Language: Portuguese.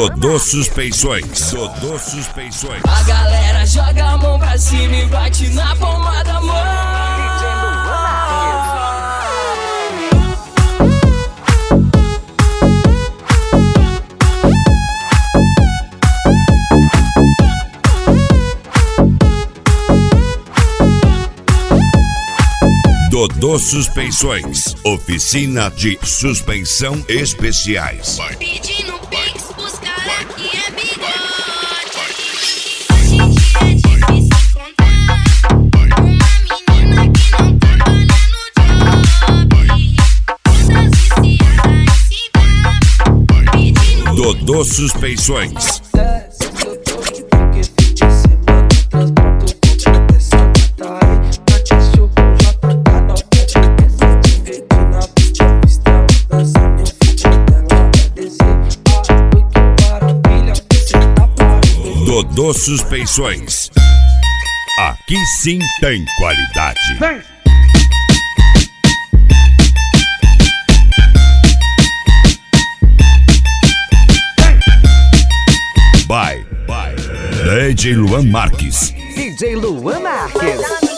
Dodô Suspeições. Dodô Suspeições. A galera joga a mão pra cima e bate na palma da mão. Dodô Suspeições, oficina de suspensão especiais. Pedindo Pix, os caras que é bigode. Hoje em dia é difícil encontrar uma menina que não trabalha no job. Todas viciadas em cima, pedindo Dodô Suspeições. Dodô Suspeições. Aqui sim tem qualidade. Vem! Bye. DJ Luan Marques. DJ Luan Marques.